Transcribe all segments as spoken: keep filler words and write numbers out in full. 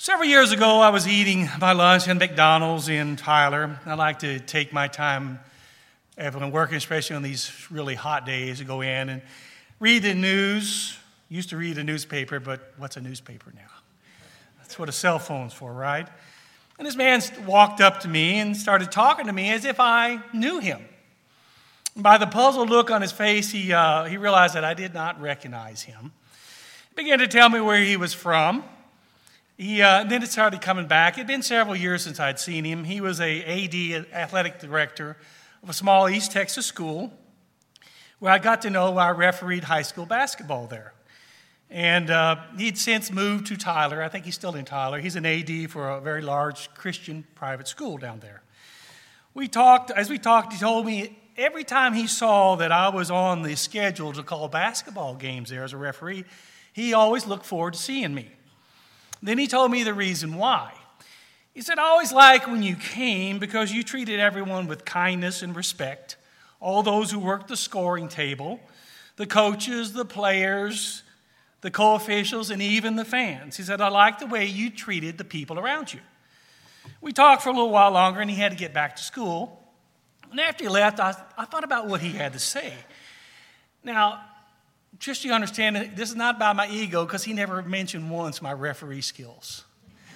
Several years ago, I was eating my lunch at McDonald's in Tyler. I like to take my time when working, especially on these really hot days, to go in and read the news. Used to read a newspaper, but what's a newspaper now? That's what a cell phone's for, right? And this man walked up to me and started talking to me as if I knew him. By the puzzled look on his face, he, uh, he realized that I did not recognize him. He began to tell me where he was from. He, uh, then it started coming back. It had been several years since I'd seen him. He was a A D, athletic director of a small East Texas school where I got to know I refereed high school basketball there. And uh, he'd since moved to Tyler. I think he's still in Tyler. He's an A D for a very large Christian private school down there. We talked, as we talked, he told me every time he saw that I was on the schedule to call basketball games there as a referee, he always looked forward to seeing me. Then he told me the reason why. He said, I always liked when you came because you treated everyone with kindness and respect, all those who worked the scoring table, the coaches, the players, the co-officials, and even the fans. He said, I like the way you treated the people around you. We talked for a little while longer, and he had to get back to school. And after he left, I, I thought about what he had to say. Now, just so you understand, this is not about my ego, because he never mentioned once my referee skills.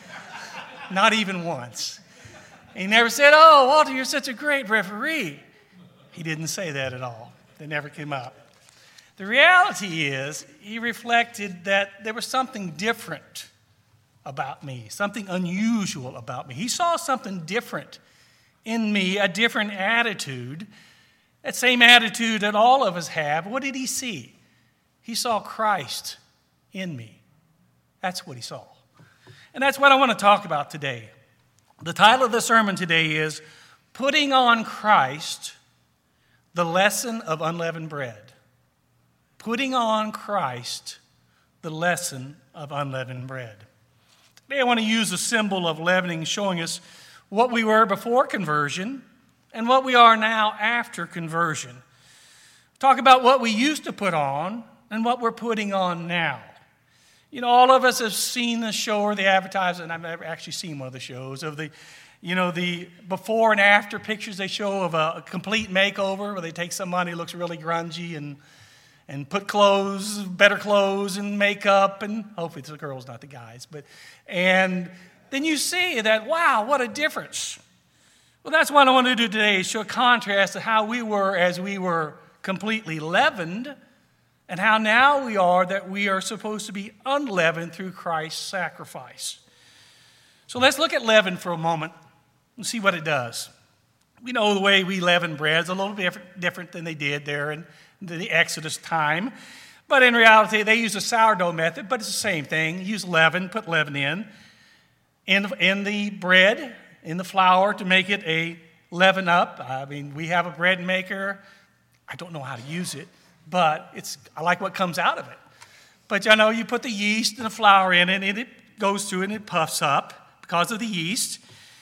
Not even once. He never said, oh, Walter, you're such a great referee. He didn't say that at all. It never came up. The reality is, he reflected that there was something different about me, something unusual about me. He saw something different in me, a different attitude, that same attitude that all of us have. What did he see? He saw Christ in me. That's what he saw. And that's what I want to talk about today. The title of the sermon today is Putting on Christ, the Lesson of Unleavened Bread. Putting on Christ, the Lesson of Unleavened Bread. Today I want to use a symbol of leavening showing us what we were before conversion and what we are now after conversion. Talk about what we used to put on and what we're putting on now. You know, all of us have seen the show or the advertisement. I've never actually seen one of the shows of the, you know, the before and after pictures they show of a, a complete makeover where they take somebody who looks really grungy and and put clothes, better clothes and makeup, and hopefully it's the girls, not the guys. But and then you see that, wow, what a difference. Well, that's what I want to do today, is show a contrast of how we were as we were completely leavened, and how now we are that we are supposed to be unleavened through Christ's sacrifice. So let's look at leaven for a moment and see what it does. We know the way we leaven bread is a little bit different than they did there in the Exodus time. But in reality, they use a sourdough method, but it's the same thing. Use leaven, put leaven in, in, in the bread, in the flour to make it a leaven up. I mean, we have a bread maker. I don't know how to use it. But it's I like what comes out of it. But you know, you put the yeast and the flour in it, and it goes through and it puffs up because of the yeast.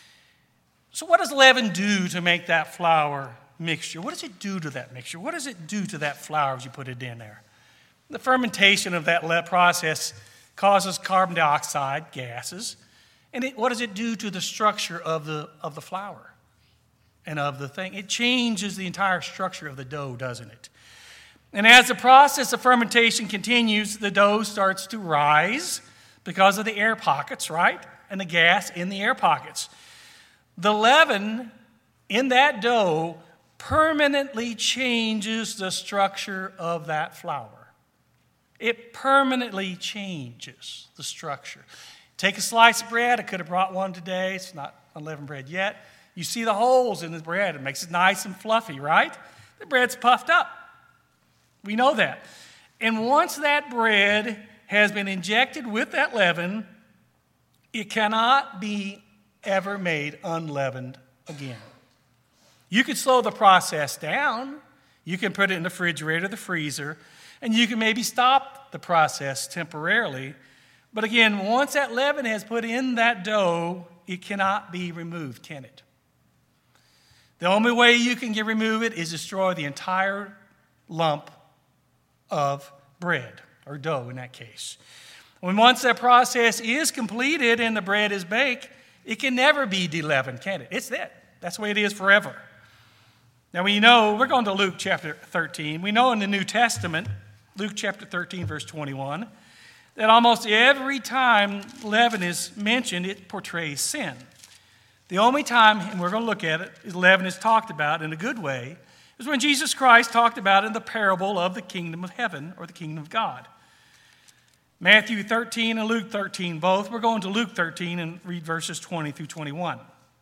So what does leaven do to make that flour mixture? What does it do to that mixture? What does it do to that flour as you put it in there? The fermentation of that process causes carbon dioxide gases. And it, what does it do to the structure of the of the flour and of the thing? It changes the entire structure of the dough, doesn't it? And as the process of fermentation continues, the dough starts to rise because of the air pockets, right? And the gas in the air pockets. The leaven in that dough permanently changes the structure of that flour. It permanently changes the structure. Take a slice of bread. I could have brought one today. It's not unleavened bread yet. You see the holes in the bread. It makes it nice and fluffy, right? The bread's puffed up. We know that. And once that bread has been injected with that leaven, it cannot be ever made unleavened again. You can slow the process down. You can put it in the refrigerator, the freezer, and you can maybe stop the process temporarily. But again, once that leaven has put in that dough, it cannot be removed, can it? The only way you can get remove it is destroy the entire lump of bread, or dough in that case. When once that process is completed and the bread is baked, it can never be de-leavened, can it? It's that. That's the way it is forever. Now we know, we're going to Luke chapter thirteen. We know in the New Testament, Luke chapter thirteen, verse twenty-one, that almost every time leaven is mentioned, it portrays sin. The only time, and we're going to look at it, is leaven is talked about in a good way, is when Jesus Christ talked about in the parable of the kingdom of heaven or the kingdom of God. Matthew thirteen and Luke thirteen both. We're going to Luke thirteen and read verses twenty through twenty-one.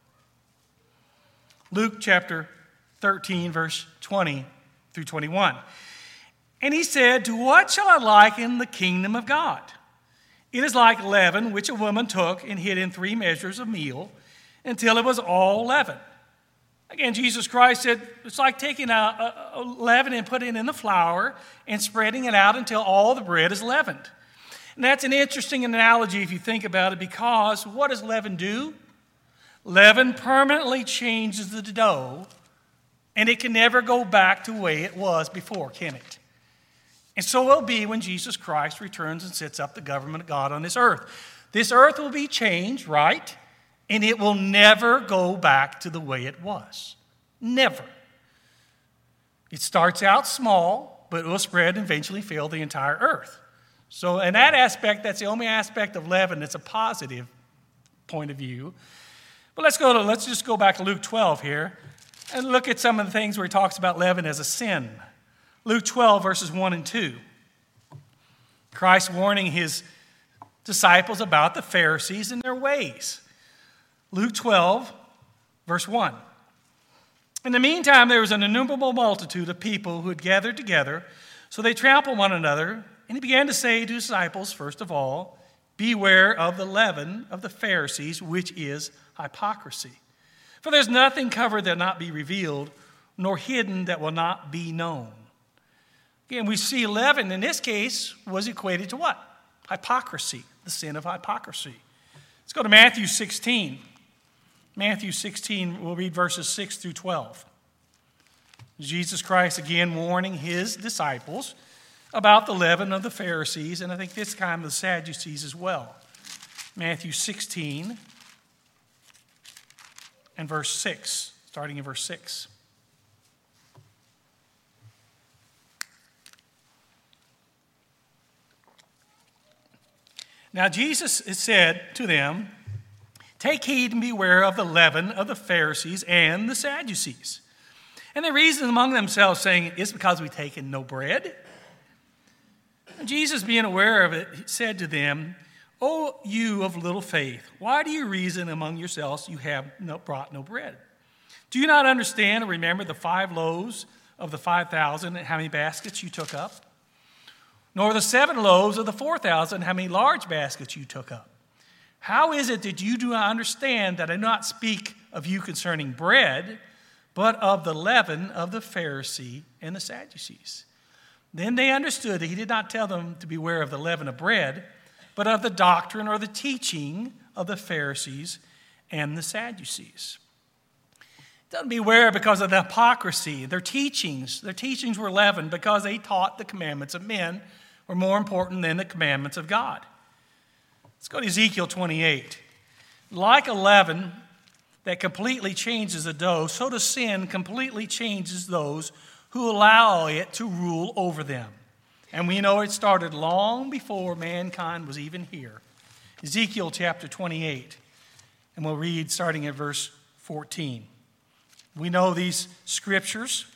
Luke chapter thirteen, verse twenty through twenty-one. And he said, "To what shall I liken the kingdom of God? It is like leaven, which a woman took and hid in three measures of meal until it was all leavened." Again, Jesus Christ said, it's like taking a, a, a leaven and putting it in the flour and spreading it out until all the bread is leavened. And that's an interesting analogy if you think about it, because what does leaven do? Leaven permanently changes the dough, and it can never go back to the way it was before, can it? And so it will be when Jesus Christ returns and sets up the government of God on this earth. This earth will be changed, right? And it will never go back to the way it was. Never. It starts out small, but it will spread and eventually fill the entire earth. So in that aspect, that's the only aspect of leaven that's a positive point of view. But let's go to, let's just go back to Luke twelve here and look at some of the things where he talks about leaven as a sin. Luke twelve, verses one and two. Christ warning his disciples about the Pharisees and their ways. Luke twelve, verse one. In the meantime, there was an innumerable multitude of people who had gathered together, so they trampled one another. And he began to say to his disciples, first of all, "Beware of the leaven of the Pharisees, which is hypocrisy. For there's nothing covered that will not be revealed, nor hidden that will not be known." Again, we see leaven in this case was equated to what? Hypocrisy, the sin of hypocrisy. Let's go to Matthew sixteen. Matthew sixteen, we'll read verses six through twelve. Jesus Christ again warning his disciples about the leaven of the Pharisees, and I think this time the Sadducees as well. Matthew sixteen and verse six, starting in verse six. Now Jesus said to them, "Take heed and beware of the leaven of the Pharisees and the Sadducees." And they reasoned among themselves, saying, "It's because we've taken no bread." And Jesus, being aware of it, said to them, "O you of little faith, why do you reason among yourselves you have no, brought no bread? Do you not understand or remember the five loaves of the five thousand and how many baskets you took up? Nor the seven loaves of the four thousand, how many large baskets you took up? How is it that you do not understand that I do not speak of you concerning bread, but of the leaven of the Pharisee and the Sadducees?" Then they understood that he did not tell them to beware of the leaven of bread, but of the doctrine or the teaching of the Pharisees and the Sadducees. Doesn't beware because of the hypocrisy. Their teachings, their teachings were leavened because they taught the commandments of men were more important than the commandments of God. Let's go to Ezekiel twenty-eight. Like a leaven that completely changes the dough, so does sin completely changes those who allow it to rule over them. And we know it started long before mankind was even here. Ezekiel chapter twenty-eight, and we'll read starting at verse fourteen. We know these scriptures.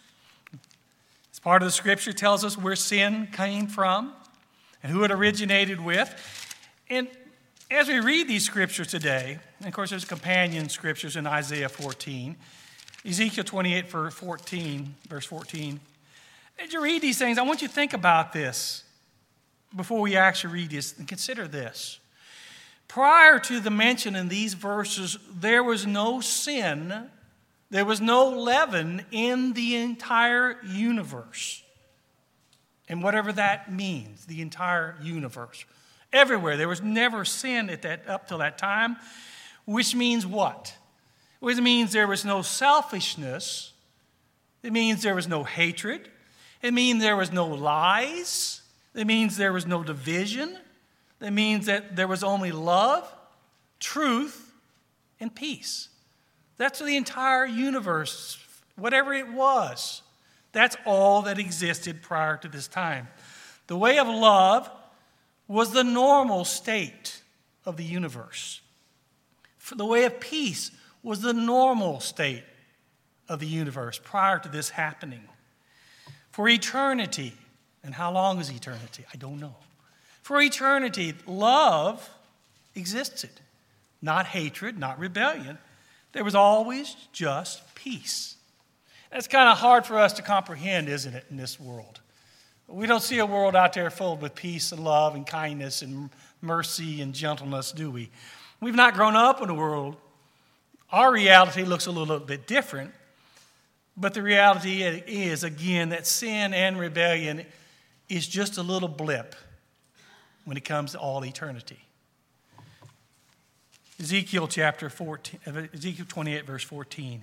As part of the scripture tells us where sin came from and who it originated with. And as we read these scriptures today, and of course there's companion scriptures in Isaiah fourteen, Ezekiel twenty-eight, verse fourteen, verse fourteen. As you read these things, I want you to think about this before we actually read this and consider this. Prior to the mention in these verses, there was no sin, there was no leaven in the entire universe. And whatever that means, the entire universe. Everywhere. There was never sin at that up till that time, which means what? Which means there was no selfishness. It means there was no hatred. It means there was no lies. It means there was no division. That means that there was only love, truth, and peace. That's the entire universe, whatever it was. That's all that existed prior to this time. The way of love was the normal state of the universe. The way of peace was the normal state of the universe prior to this happening. For eternity, and how long is eternity? I don't know. For eternity, love existed. Not hatred, not rebellion. There was always just peace. That's kind of hard for us to comprehend, isn't it, in this world? We don't see a world out there filled with peace and love and kindness and mercy and gentleness, do we? We've not grown up in a world. Our reality looks a little bit different, but the reality is, again, that sin and rebellion is just a little blip when it comes to all eternity. Ezekiel chapter fourteen, Ezekiel twenty-eight, verse fourteen.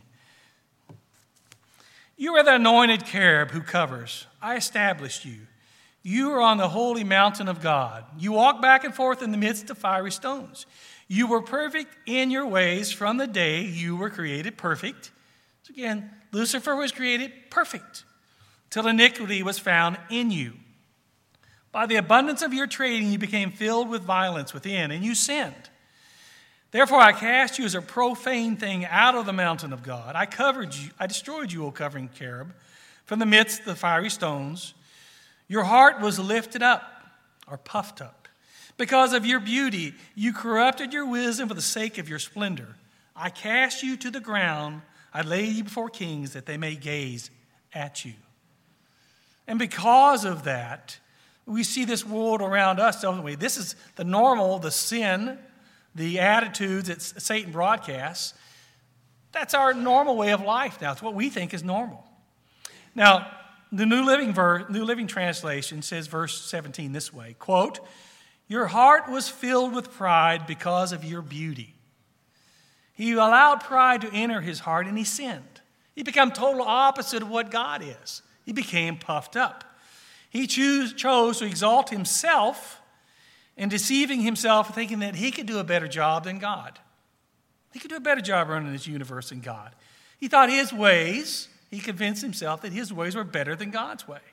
You are the anointed cherub who covers. I established you. You are on the holy mountain of God. You walk back and forth in the midst of fiery stones. You were perfect in your ways from the day you were created perfect. So again, Lucifer was created perfect till iniquity was found in you. By the abundance of your trading, you became filled with violence within, and you sinned. Therefore, I cast you as a profane thing out of the mountain of God. I covered you, I destroyed you, O covering cherub, from the midst of the fiery stones. Your heart was lifted up, or puffed up. Because of your beauty, you corrupted your wisdom for the sake of your splendor. I cast you to the ground. I laid you before kings that they may gaze at you. And because of that, we see this world around us, don't we? This is the normal, the sin, the attitudes that Satan broadcasts. That's our normal way of life now. It's what we think is normal. Now, the New Living, Ver- New Living Translation says, verse seventeen this way, quote, your heart was filled with pride because of your beauty. He allowed pride to enter his heart and he sinned. He became total opposite of what God is. He became puffed up. He choose, chose to exalt himself and deceiving himself, thinking that he could do a better job than God. He could do a better job running this universe than God. He thought his ways, he convinced himself that his ways were better than God's way.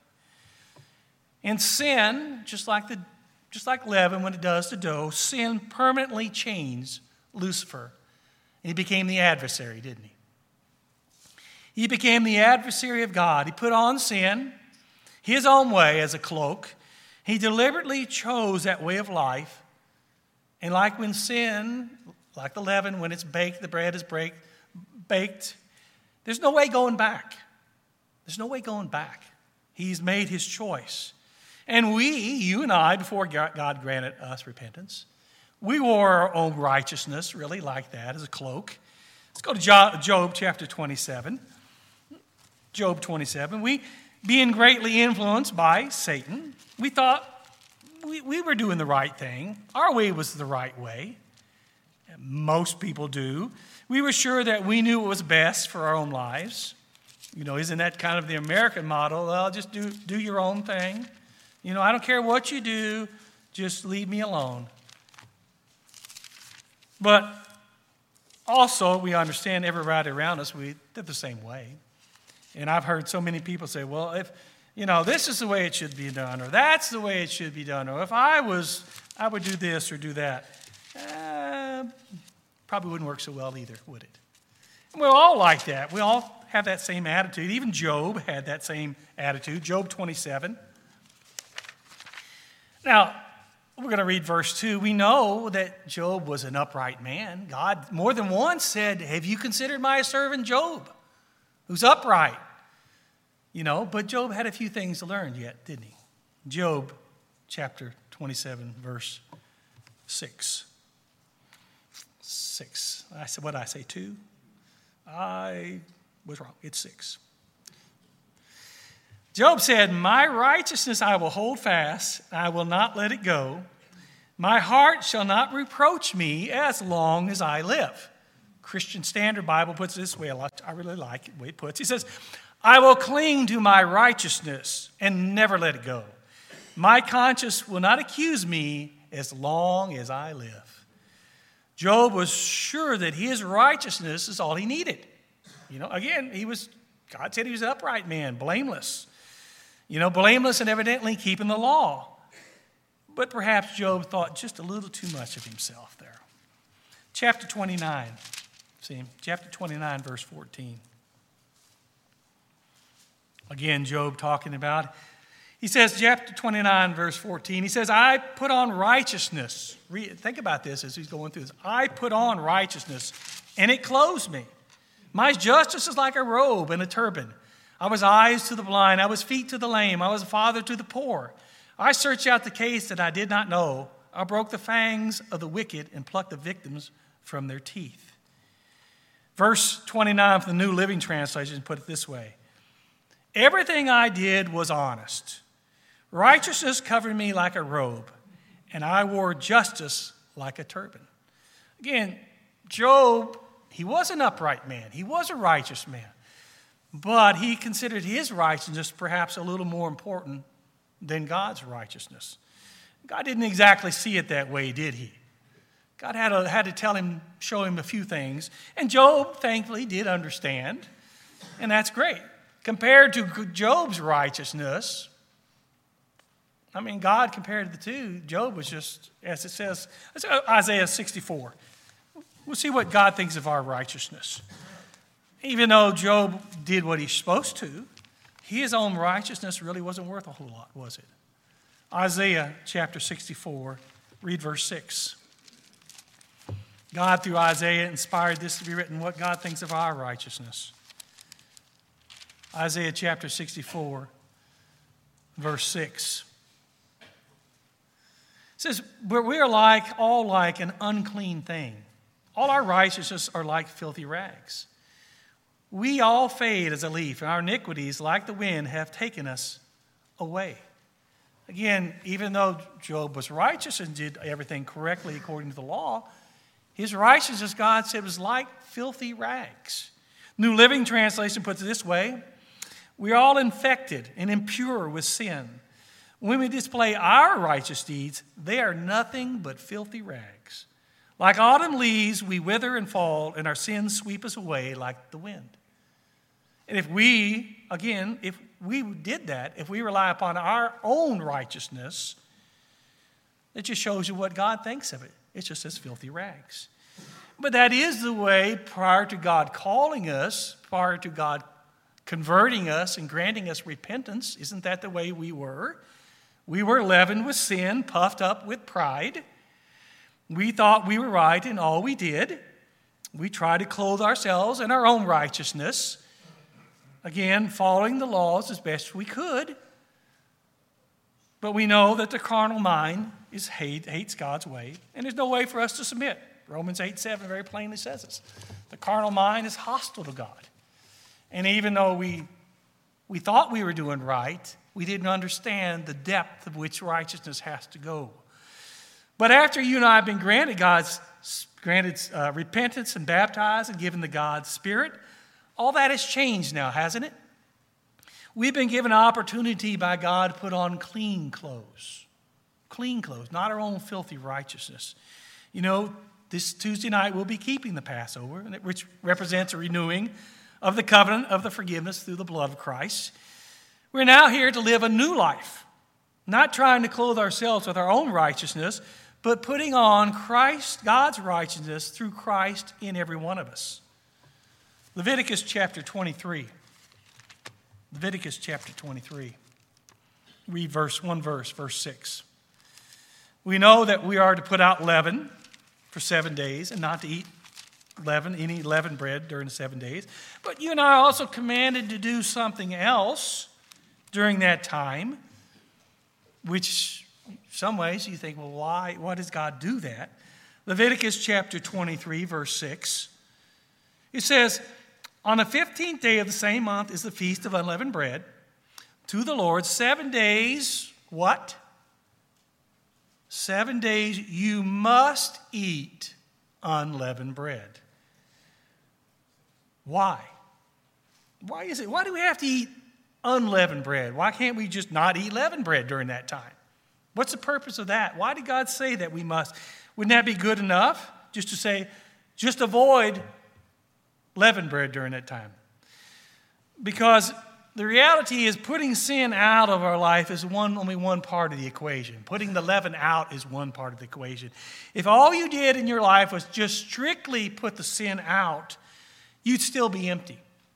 And sin, just like the, just like leaven when it does to dough, sin permanently changed Lucifer. And he became the adversary, didn't he? He became the adversary of God. He put on sin, his own way as a cloak. He deliberately chose that way of life. And like when sin, like the leaven, when it's baked, the bread is break, baked, there's no way going back. There's no way going back. He's made his choice. And we, you and I, before God granted us repentance, we wore our own righteousness, really like that, as a cloak. Let's go to Job chapter twenty-seven. Job twenty-seven. We, being greatly influenced by Satan, we thought we, we were doing the right thing. Our way was the right way. Most people do. We were sure that we knew what was best for our own lives. You know, isn't that kind of the American model? Well, just do, do your own thing. You know, I don't care what you do, just leave me alone. But also, we understand everybody around us, we did the same way. And I've heard so many people say, well, if, you know, this is the way it should be done, or that's the way it should be done, or if I was, I would do this or do that. Uh, probably wouldn't work so well either, would it? And we're all like that. We all have that same attitude. Even Job had that same attitude. Job twenty-seven. Now, we're going to read verse two. We know that Job was an upright man. God more than once said, have you considered my servant Job, who's upright? You know, but Job had a few things to learn yet, didn't he? Job chapter twenty-seven, verse six. Six. I said, what did I say, two? I was wrong. It's six. Job said, my righteousness I will hold fast, I will not let it go. My heart shall not reproach me as long as I live. Christian Standard Bible puts it this way. I really like it, the way it puts it. He says, I will cling to my righteousness and never let it go. My conscience will not accuse me as long as I live. Job was sure that his righteousness is all he needed. You know, again, he was, God said he was an upright man, blameless. You know, blameless and evidently keeping the law. But perhaps Job thought just a little too much of himself there. Chapter twenty-nine. See, chapter twenty-nine, verse fourteen. Again, Job talking about, he says, chapter twenty-nine, verse fourteen, he says, I put on righteousness. Read, think about this as he's going through this. I put on righteousness, and it clothes me. My justice is like a robe and a turban. I was eyes to the blind. I was feet to the lame. I was a father to the poor. I searched out the case that I did not know. I broke the fangs of the wicked and plucked the victims from their teeth. Verse twenty-nine from the New Living Translation put it this way. Everything I did was honest. Righteousness covered me like a robe, and I wore justice like a turban. Again, Job, he was an upright man. He was a righteous man. But he considered his righteousness perhaps a little more important than God's righteousness. God didn't exactly see it that way, did he? God had to, had to tell him, show him a few things. And Job, thankfully, did understand. And that's great. Compared to Job's righteousness, I mean, God compared the two. Job was just, as it says, Isaiah sixty-four. We'll see what God thinks of our righteousness. Even though Job did what he's supposed to, his own righteousness really wasn't worth a whole lot, was it? Isaiah chapter sixty-four, read verse six. God, through Isaiah, inspired this to be written, what God thinks of our righteousness. Isaiah chapter sixty-four, verse six. It says, but we are like, all like an unclean thing. All our righteousness are like filthy rags. We all fade as a leaf, and our iniquities, like the wind, have taken us away. Again, even though Job was righteous and did everything correctly according to the law, his righteousness, God said, was like filthy rags. New Living Translation puts it this way. We are all infected and impure with sin. When we display our righteous deeds, they are nothing but filthy rags. Like autumn leaves, we wither and fall, and our sins sweep us away like the wind. And if we, again, if we did that, if we rely upon our own righteousness, it just shows you what God thinks of it. It's just as filthy rags. But that is the way prior to God calling us, prior to God converting us and granting us repentance. Isn't that the way we were? We were leavened with sin, puffed up with pride. We thought we were right in all we did. We tried to clothe ourselves in our own righteousness. Again, following the laws as best we could. But we know that the carnal mind is hate, hates God's way, and there's no way for us to submit. Romans eight seven very plainly says this. The carnal mind is hostile to God. And even though we, we thought we were doing right, we didn't understand the depth of which righteousness has to go. But after you and I have been granted God's granted uh, repentance and baptized and given the God's Spirit, all that has changed now, hasn't it? We've been given an opportunity by God to put on clean clothes. Clean clothes, not our own filthy righteousness. You know, this Tuesday night we'll be keeping the Passover, which represents a renewing of the covenant of the forgiveness through the blood of Christ. We're now here to live a new life, not trying to clothe ourselves with our own righteousness, but putting on Christ, God's righteousness through Christ in every one of us. Leviticus chapter twenty-three. Leviticus chapter twenty-three. Read verse one verse, verse six. We know that we are to put out leaven for seven days and not to eat leaven, any leavened bread during the seven days. But you and I are also commanded to do something else during that time, which some ways you think, well, why? Why does God do that? Leviticus chapter twenty-three, verse six. It says, on the fifteenth day of the same month is the feast of unleavened bread. To the Lord, seven days, what? Seven days you must eat unleavened bread. Why? Why is it? Why do we have to eat unleavened bread? Why can't we just not eat leavened bread during that time? What's the purpose of that? Why did God say that we must? Wouldn't that be good enough just to say, just avoid leavened bread during that time? Because the reality is putting sin out of our life is one only one part of the equation. Putting the leaven out is one part of the equation. If all you did in your life was just strictly put the sin out, you'd still be empty.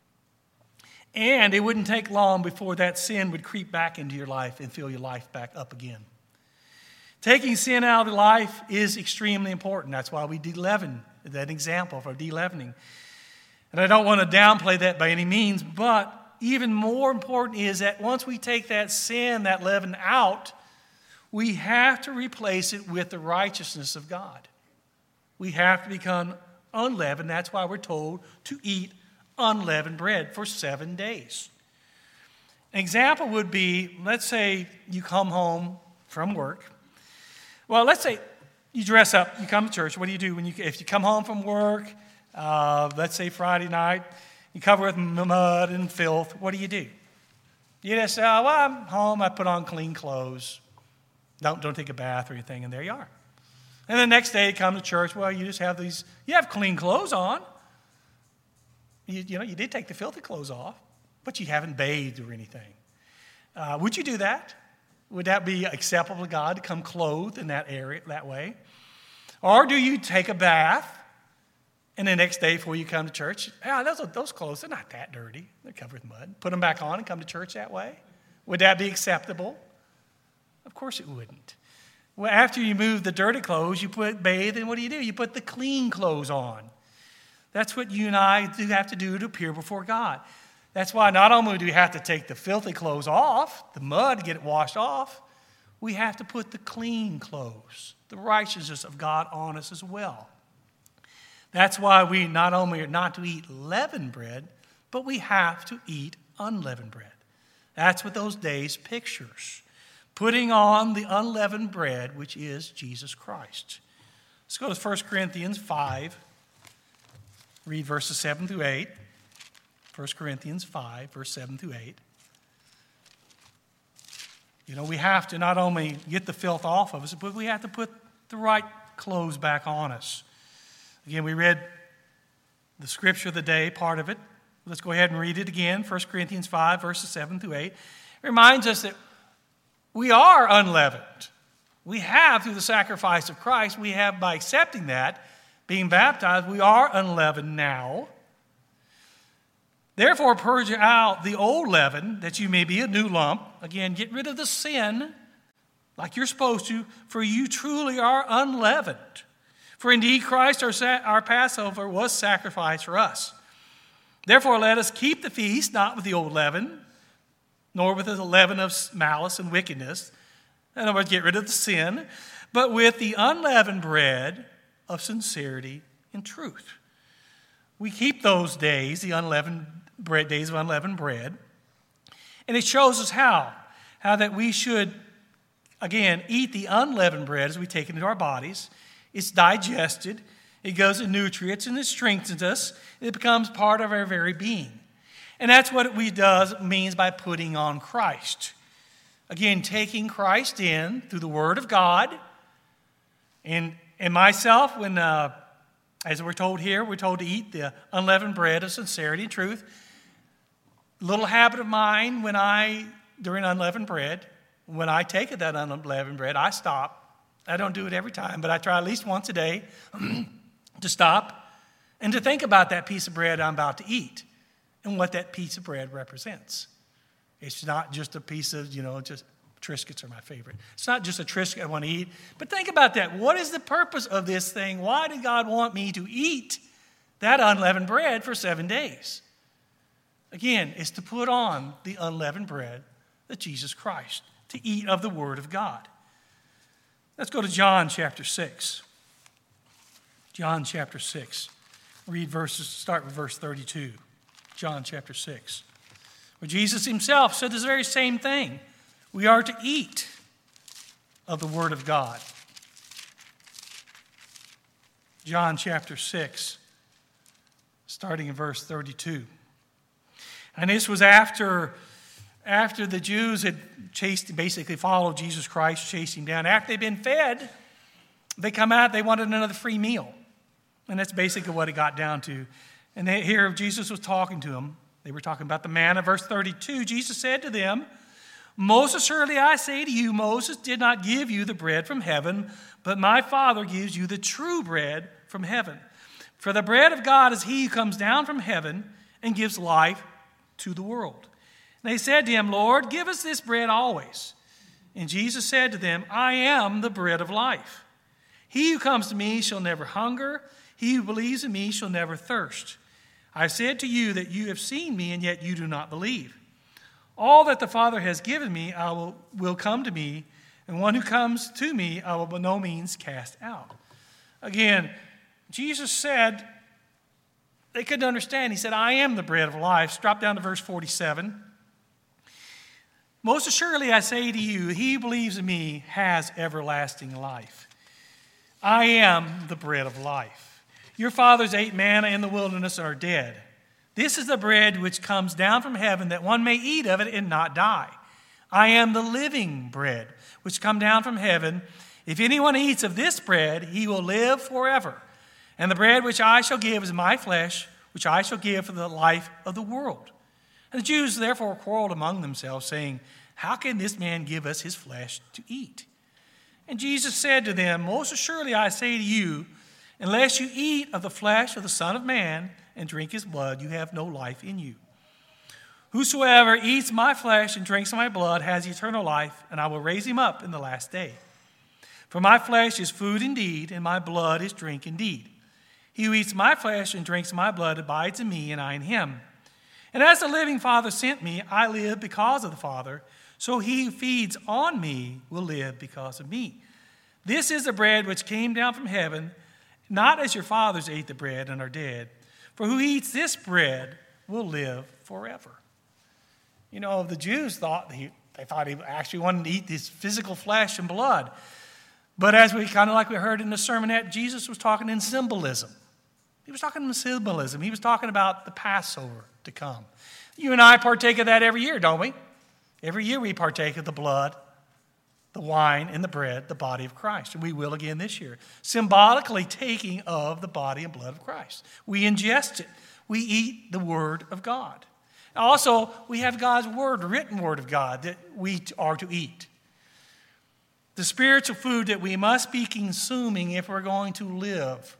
And it wouldn't take long before that sin would creep back into your life and fill your life back up again. Taking sin out of life is extremely important. That's why we de-leaven, that example for de-leavening. And I don't want to downplay that by any means, but even more important is that once we take that sin, that leaven out, we have to replace it with the righteousness of God. We have to become unleavened. That's why we're told to eat unleavened bread for seven days. An example would be, let's say you come home from work. Well, let's say you dress up, you come to church. What do you do when you, if you come home from work, uh, let's say Friday night, you cover with mud and filth, what do you do? You just say, oh, well, I'm home, I put on clean clothes. Don't, don't take a bath or anything, and there you are. And the next day you come to church, well, you just have these, you have clean clothes on. You, you know, you did take the filthy clothes off, but you haven't bathed or anything. Uh, would you do that? Would that be acceptable to God to come clothed in that area that way? Or do you take a bath and the next day before you come to church, yeah, those, those clothes, they're not that dirty. They're covered with mud. Put them back on and come to church that way? Would that be acceptable? Of course it wouldn't. Well, after you move the dirty clothes, you put bathe, and what do you do? You put the clean clothes on. That's what you and I do have to do to appear before God. That's why not only do we have to take the filthy clothes off, the mud, get it washed off, we have to put the clean clothes, the righteousness of God on us as well. That's why we not only are not to eat leavened bread, but we have to eat unleavened bread. That's what those days pictures. Putting on the unleavened bread, which is Jesus Christ. Let's go to First Corinthians five. Read verses seven through eight. First Corinthians five, verse seven through eight. You know, we have to not only get the filth off of us, but we have to put the right clothes back on us. Again, we read the scripture of the day, part of it. Let's go ahead and read it again. First Corinthians five, verses seven through eight. It reminds us that we are unleavened. We have, through the sacrifice of Christ, we have, by accepting that, being baptized, we are unleavened now. Therefore, purge out the old leaven, that you may be a new lump. Again, get rid of the sin, like you're supposed to, for you truly are unleavened. For indeed, Christ, our, sa- our Passover, was sacrificed for us. Therefore, let us keep the feast, not with the old leaven, nor with the leaven of malice and wickedness. In other words, get rid of the sin, but with the unleavened bread of sincerity and truth. We keep those days, the unleavened bread, days of unleavened bread, and it shows us how. How that we should, again, eat the unleavened bread as we take it into our bodies. It's digested, it goes in nutrients, and it strengthens us. It becomes part of our very being. And that's what it we does means by putting on Christ. Again, taking Christ in through the Word of God. And, and myself, when, uh, as we're told here, we're told to eat the unleavened bread of sincerity and truth. Little habit of mine when I, during unleavened bread, when I take that unleavened bread, I stop. I don't do it every time, but I try at least once a day to stop and to think about that piece of bread I'm about to eat and what that piece of bread represents. It's not just a piece of, you know, just Triscuits are my favorite. It's not just a Triscuit I want to eat, but think about that. What is the purpose of this thing? Why did God want me to eat that unleavened bread for seven days? Again, it's to put on the unleavened bread of Jesus Christ, to eat of the Word of God. Let's go to John chapter six. John chapter six. Read verses, start with verse thirty-two. John chapter six. Where Jesus himself said this very same thing. We are to eat of the Word of God. John chapter six, starting in verse thirty-two. And this was after, after the Jews had chased, basically followed Jesus Christ, chased him down, after they'd been fed, they come out, they wanted another free meal. And that's basically what it got down to. And they, here Jesus was talking to them. They were talking about the manna. Verse thirty-two, Jesus said to them, most assuredly I say to you, Moses did not give you the bread from heaven, but my Father gives you the true bread from heaven. For the bread of God is he who comes down from heaven and gives life to the world. And they said to him, Lord, give us this bread always. And Jesus said to them, I am the bread of life. He who comes to me shall never hunger. He who believes in me shall never thirst. I said to you that you have seen me, and yet you do not believe. All that the Father has given me I will, will come to me, and one who comes to me I will by no means cast out. Again, Jesus said, they couldn't understand. He said, I am the bread of life. Drop down to verse forty-seven. Most assuredly I say to you, he who believes in me has everlasting life. I am the bread of life. Your fathers ate manna in the wilderness and are dead. This is the bread which comes down from heaven, that one may eat of it and not die. I am the living bread which come down from heaven. If anyone eats of this bread, he will live forever. And the bread which I shall give is my flesh, which I shall give for the life of the world. And the Jews therefore quarreled among themselves, saying, how can this man give us his flesh to eat? And Jesus said to them, most assuredly I say to you, unless you eat of the flesh of the Son of Man and drink his blood, you have no life in you. Whosoever eats my flesh and drinks my blood has eternal life, and I will raise him up in the last day. For my flesh is food indeed, and my blood is drink indeed. He who eats my flesh and drinks my blood abides in me, and I in him. And as the living Father sent me, I live because of the Father. So he who feeds on me will live because of me. This is the bread which came down from heaven, not as your fathers ate the bread and are dead. For who eats this bread will live forever. You know, the Jews thought he, they thought he actually wanted to eat this physical flesh and blood. But as we kind of like we heard in the sermonette, Jesus was talking in symbolism. He was talking in symbolism. He was talking about the Passover to come. You and I partake of that every year, don't we? Every year we partake of the blood, the wine, and the bread, the body of Christ. And we will again this year. Symbolically taking of the body and blood of Christ. We ingest it. We eat the Word of God. Also, we have God's Word, the written Word of God, that we are to eat. The spiritual food that we must be consuming if we're going to live.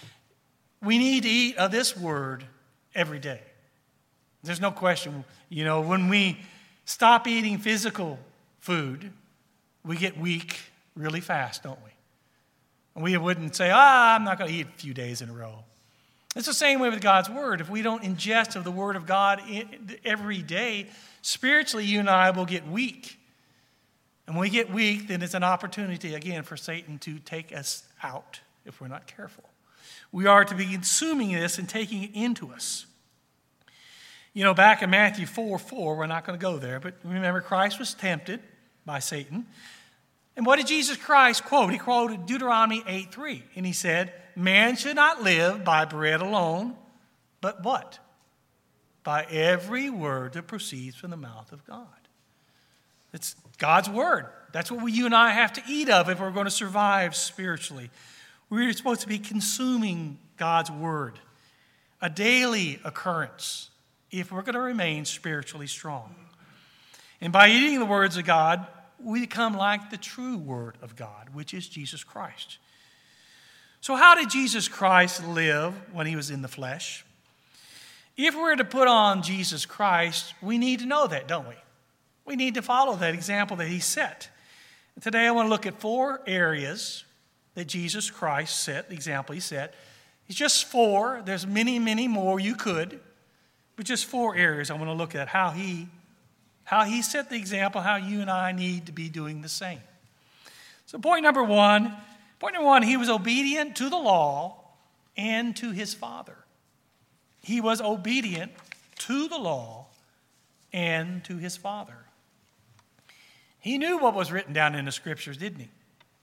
We need to eat of this Word every day. There's no question. You know, when we stop eating physical food, we get weak really fast, don't we? And we wouldn't say, ah, I'm not going to eat a few days in a row. It's the same way with God's Word. If we don't ingest of the Word of God every day, spiritually you and I will get weak. And when we get weak, then it's an opportunity, again, for Satan to take us out if we're not careful. We are to be consuming this and taking it into us. You know, back in Matthew four four, we're not going to go there, but remember Christ was tempted by Satan. And what did Jesus Christ quote? He quoted Deuteronomy eight three, and he said, man should not live by bread alone, but what? By every word that proceeds from the mouth of God. It's God's Word. That's what we, you and I have to eat of if we're going to survive spiritually. We're supposed to be consuming God's Word, a daily occurrence, if we're going to remain spiritually strong. And by eating the words of God, we become like the true Word of God, which is Jesus Christ. So how did Jesus Christ live when he was in the flesh? If we're to put on Jesus Christ, we need to know that, don't we? We need to follow that example that he set. And today I want to look at four areas that Jesus Christ set, the example he set. It's just four. There's many, many more you could. But just four areas I want to look at how he, how he set the example, how you and I need to be doing the same. So point number one, point number one, he was obedient to the law and to his Father. He was obedient to the law and to his Father. He knew what was written down in the Scriptures, didn't he?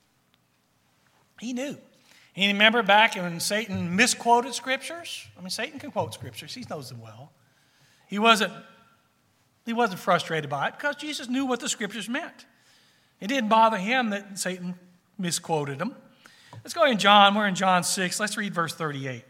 He knew. And remember back when Satan misquoted Scriptures? I mean, Satan can quote Scriptures. He knows them well. He wasn't He wasn't frustrated by it because Jesus knew what the scriptures meant. It didn't bother him that Satan misquoted him. Let's go in John. We're in John six. Let's read verse thirty-eight.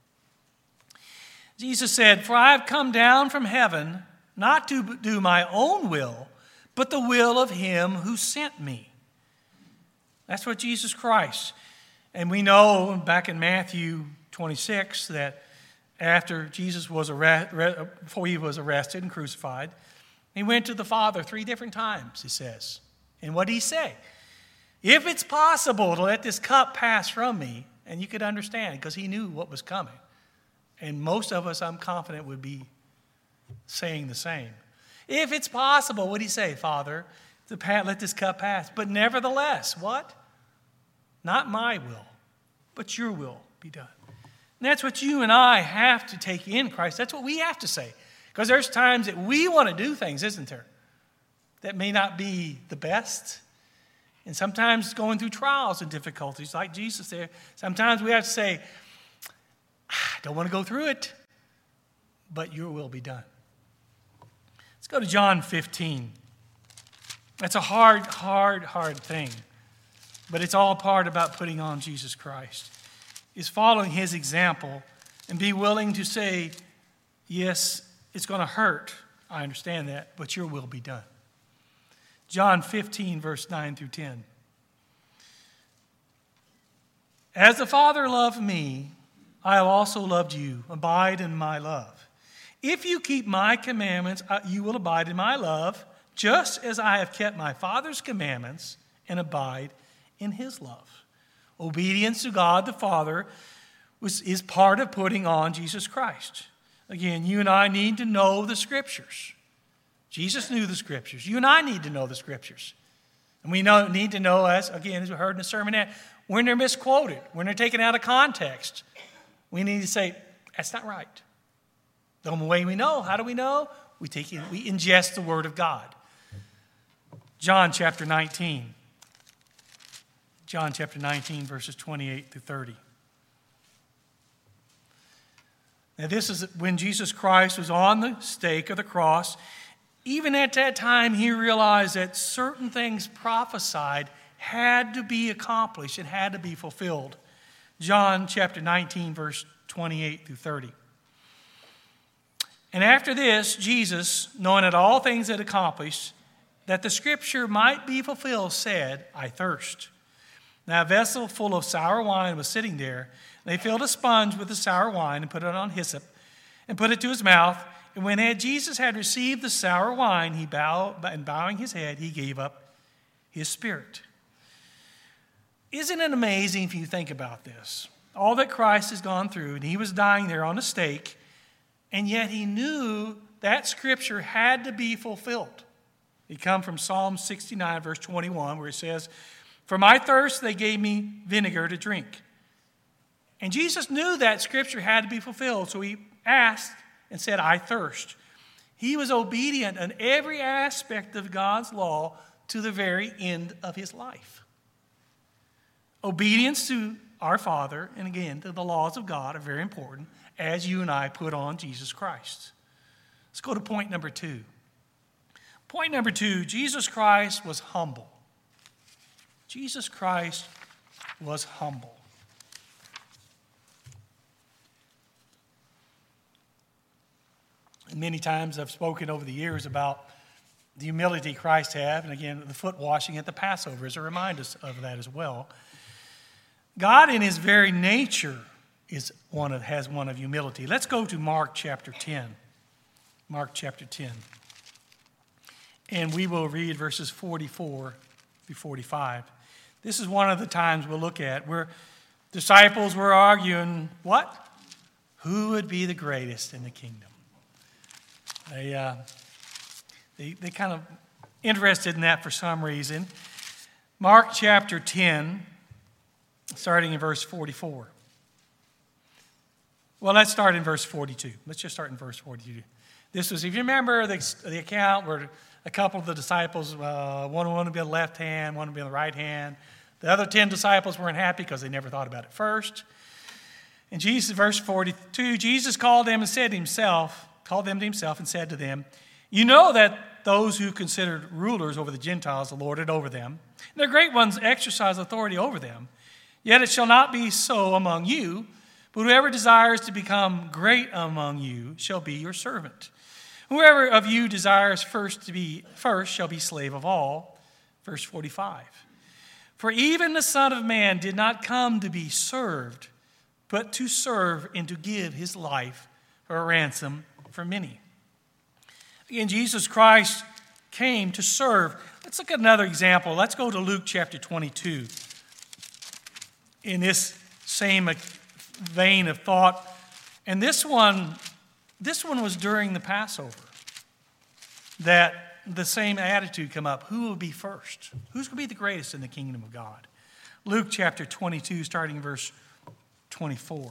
Jesus said, "For I have come down from heaven not to do my own will, but the will of him who sent me." That's what Jesus Christ. And we know back in Matthew twenty-six that after Jesus was arrested, before he was arrested and crucified, he went to the Father three different times, he says. And what did he say? If it's possible to let this cup pass from me, and you could understand because he knew what was coming. And most of us, I'm confident, would be saying the same. If it's possible, what did he say, Father, to let this cup pass? But nevertheless, what? Not my will, but your will be done. And that's what you and I have to take in Christ. That's what we have to say. Because there's times that we want to do things, isn't there? That may not be the best. And sometimes going through trials and difficulties, like Jesus there, sometimes we have to say, I don't want to go through it, but your will be done. Let's go to John fifteen. That's a hard, hard, hard thing. But it's all part about putting on Jesus Christ. Is following his example and be willing to say, yes, it's going to hurt. I understand that, but your will be done. John fifteen, verse nine through ten. As the Father loved me, I have also loved you. Abide in my love. If you keep my commandments, you will abide in my love, just as I have kept my Father's commandments and abide in his love. Obedience to God the Father was, is part of putting on Jesus Christ. Again, you and I need to know the Scriptures. Jesus knew the Scriptures. You and I need to know the Scriptures. And we know, need to know, as again, as we heard in the sermonette, when they're misquoted, when they're taken out of context. We need to say, that's not right. The only way we know, how do we know? We take in, we ingest the Word of God. John chapter nineteen. John chapter nineteen, verses twenty-eight through thirty. Now this is when Jesus Christ was on the stake of the cross. Even at that time, he realized that certain things prophesied had to be accomplished and had to be fulfilled. John chapter nineteen, verse twenty-eight through thirty. And after this, Jesus, knowing that all things had accomplished, that the scripture might be fulfilled, said, I thirst. Now a vessel full of sour wine was sitting there. They filled a sponge with the sour wine and put it on hyssop and put it to his mouth. And when Jesus had received the sour wine, he bowed, and bowing his head, he gave up his spirit. Isn't it amazing if you think about this? All that Christ has gone through, and he was dying there on a stake, and yet he knew that scripture had to be fulfilled. It comes from Psalm sixty-nine, verse twenty-one, where it says, for my thirst they gave me vinegar to drink. And Jesus knew that scripture had to be fulfilled, so he asked and said, I thirst. He was obedient in every aspect of God's law to the very end of his life. Obedience to our Father, and again, to the laws of God are very important as you and I put on Jesus Christ. Let's go to point number two. Point number two, Jesus Christ was humble. Jesus Christ was humble. And many times I've spoken over the years about the humility Christ had, and again, the foot washing at the Passover is a reminder of that as well. God in his very nature is one of, has one of humility. Let's go to Mark chapter ten. Mark chapter ten. And we will read verses forty-four through forty-five. This is one of the times we'll look at where disciples were arguing, what? Who would be the greatest in the kingdom? They, uh, they, they kind of interested in that for some reason. Mark chapter ten, starting in verse forty-four. Well, let's start in verse forty-two. Let's just start in verse forty-two. This was, if you remember the, the account where a couple of the disciples, uh, one wanted to be on the left hand, one to be on the right hand. The other ten disciples weren't happy because they never thought about it first. And Jesus, verse forty-two, Jesus called them and said to himself, called them to himself and said to them, You know that those who considered rulers over the Gentiles lorded over them, and their great ones exercise authority over them. Yet it shall not be so among you, but whoever desires to become great among you shall be your servant. Whoever of you desires first to be first shall be slave of all. Verse forty-five. For even the Son of Man did not come to be served, but to serve and to give his life for a ransom for many. Again, Jesus Christ came to serve. Let's look at another example. Let's go to Luke chapter twenty-two. In this same vein of thought. And this one, this one was during the Passover. That the same attitude come up. Who will be first? Who's going to be the greatest in the kingdom of God? Luke chapter twenty-two, starting verse twenty-four.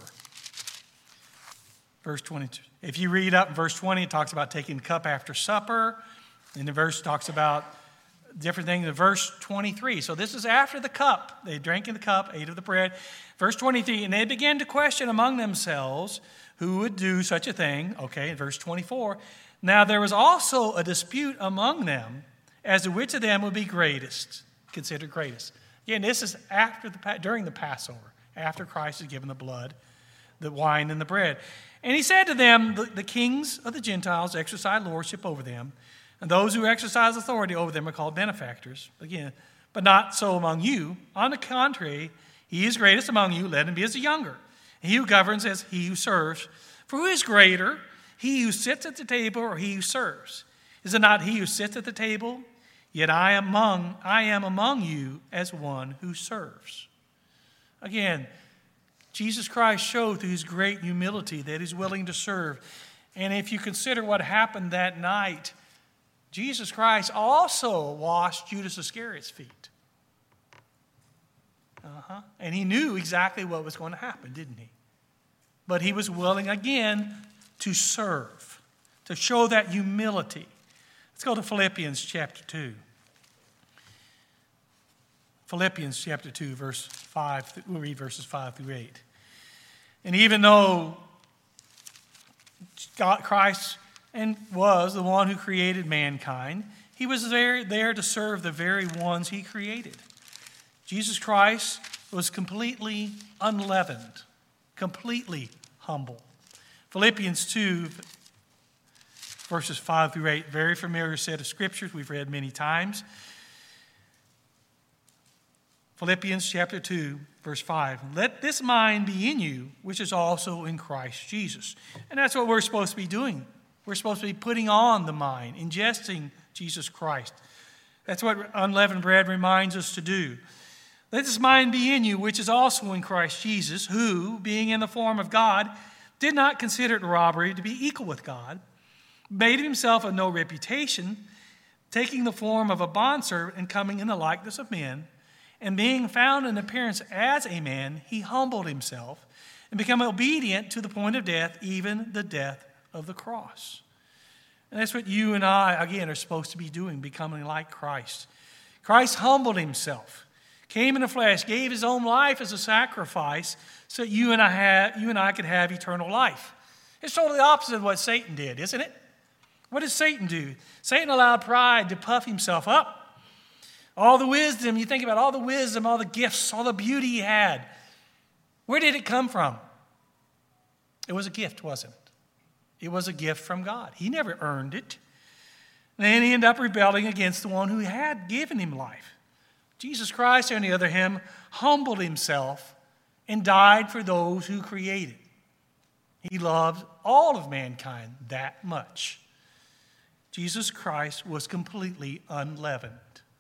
Verse twenty-two. If you read up in verse twenty, it talks about taking the cup after supper. And the verse talks about different things. In verse twenty-three. So this is after the cup. They drank in the cup, ate of the bread. Verse twenty-three. And they began to question among themselves who would do such a thing. Okay, in verse twenty-four. Now there was also a dispute among them as to which of them would be greatest, considered greatest. Again, this is after the during the Passover, after Christ has given the blood, the wine, and the bread. And he said to them, the, the kings of the Gentiles exercise lordship over them, and those who exercise authority over them are called benefactors. Again, but not so among you. On the contrary, he is greatest among you, let him be as the younger. And he who governs as he who serves. For who is greater, he who sits at the table or he who serves? Is it not he who sits at the table? Yet I am among, I am among you as one who serves. Again, Jesus Christ showed through his great humility that he's willing to serve. And if you consider what happened that night, Jesus Christ also washed Judas Iscariot's feet. Uh-huh. And he knew exactly what was going to happen, didn't he? But he was willing again to serve, to show that humility. Let's go to Philippians chapter two. Philippians chapter two, verse five. We'll read verses five through eight. And even though God, Christ and was the one who created mankind, he was there, there to serve the very ones he created. Jesus Christ was completely unleavened, completely humble. Philippians two, verses five through eight, very familiar set of scriptures we've read many times. Philippians chapter two, verse five. Let this mind be in you, which is also in Christ Jesus. And that's what we're supposed to be doing. We're supposed to be putting on the mind, ingesting Jesus Christ. That's what unleavened bread reminds us to do. Let this mind be in you, which is also in Christ Jesus, who, being in the form of God, did not consider it robbery to be equal with God, made himself of no reputation, taking the form of a bondservant and coming in the likeness of men, and being found in appearance as a man, he humbled himself and became obedient to the point of death, even the death of the cross. And that's what you and I, again, are supposed to be doing, becoming like Christ. Christ humbled himself, came in the flesh, gave his own life as a sacrifice so that you and I, have, you and I could have eternal life. It's totally opposite of what Satan did, isn't it? What did Satan do? Satan allowed pride to puff himself up. All the wisdom, you think about all the wisdom, all the gifts, all the beauty he had. Where did it come from? It was a gift, wasn't it? It was a gift from God. He never earned it. And then he ended up rebelling against the one who had given him life. Jesus Christ, on the other hand, humbled himself and died for those who created. He loved all of mankind that much. Jesus Christ was completely unleavened.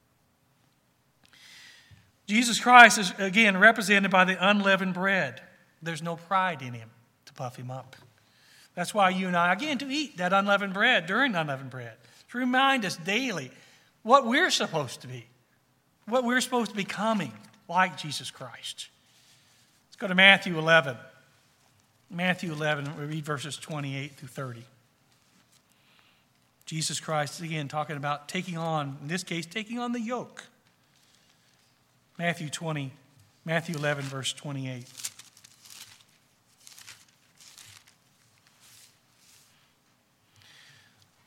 Jesus Christ is, again, represented by the unleavened bread. There's no pride in him to puff him up. That's why you and I, again, to eat that unleavened bread during unleavened bread, to remind us daily what we're supposed to be, what we're supposed to be becoming like Jesus Christ. Let's go to Matthew eleven. Matthew eleven, we read verses twenty-eight through thirty. Jesus Christ, again, talking about taking on, in this case, taking on the yoke. Matthew twenty, Matthew eleven, verse twenty-eight.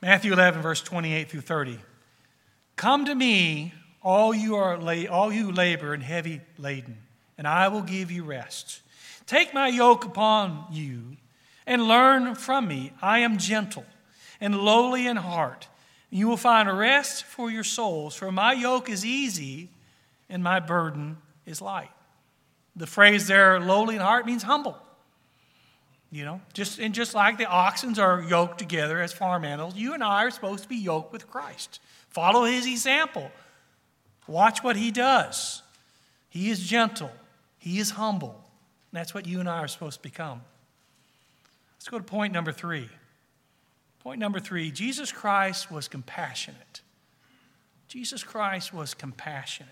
Matthew eleven, verse twenty-eight through thirty. Come to me, all you are la- all you labor and heavy laden, and I will give you rest. Take my yoke upon you and learn from me. I am gentle and lowly in heart. And you will find rest for your souls, for my yoke is easy and my burden is light. The phrase there, lowly in heart, means humble. You know, just and just like the oxen are yoked together as farm animals, you and I are supposed to be yoked with Christ. Follow his example. Watch what he does. He is gentle. He is humble. And that's what you and I are supposed to become. Let's go to point number three. Point number three, Jesus Christ was compassionate. Jesus Christ was compassionate.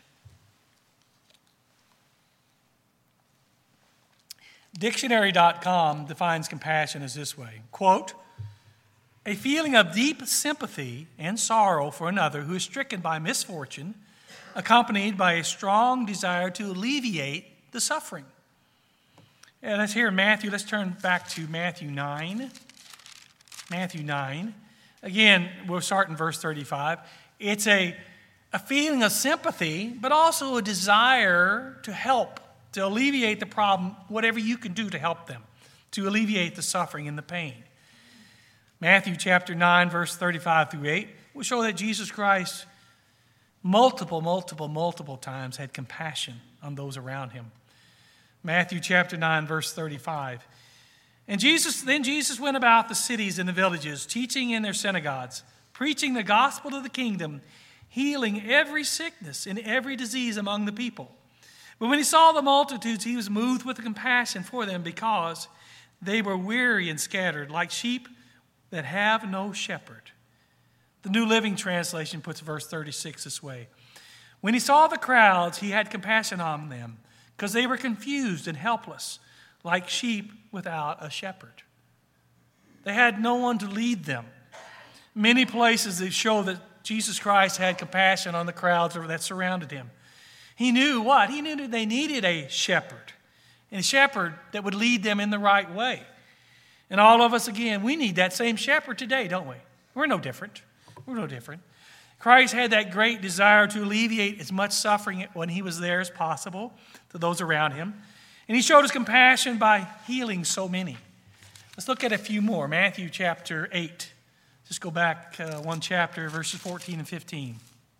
Dictionary dot com defines compassion as this way, quote, a feeling of deep sympathy and sorrow for another who is stricken by misfortune, accompanied by a strong desire to alleviate the suffering. And let's hear Matthew. Let's turn back to Matthew nine. Matthew nine. Again, we'll start in verse thirty-five. It's a, a feeling of sympathy, but also a desire to help, to alleviate the problem, whatever you can do to help them, to alleviate the suffering and the pain. Matthew chapter nine, verse thirty-five through eight will show that Jesus Christ multiple, multiple, multiple times had compassion on those around him. Matthew chapter nine, verse thirty-five. And Jesus, then Jesus went about the cities and the villages, teaching in their synagogues, preaching the gospel of the kingdom, healing every sickness and every disease among the people. But when he saw the multitudes, he was moved with compassion for them because they were weary and scattered, like sheep that have no shepherd. The New Living Translation puts verse thirty-six this way. When he saw the crowds, he had compassion on them because they were confused and helpless, like sheep without a shepherd. They had no one to lead them. Many places that show that Jesus Christ had compassion on the crowds that surrounded him. He knew what? He knew that they needed a shepherd, and a shepherd that would lead them in the right way. And all of us, again, we need that same shepherd today, don't we? We're no different. We're no different. Christ had that great desire to alleviate as much suffering when he was there as possible to those around him. And he showed his compassion by healing so many. Let's look at a few more. Matthew chapter eight. Just go back uh, one chapter, verses fourteen and fifteen.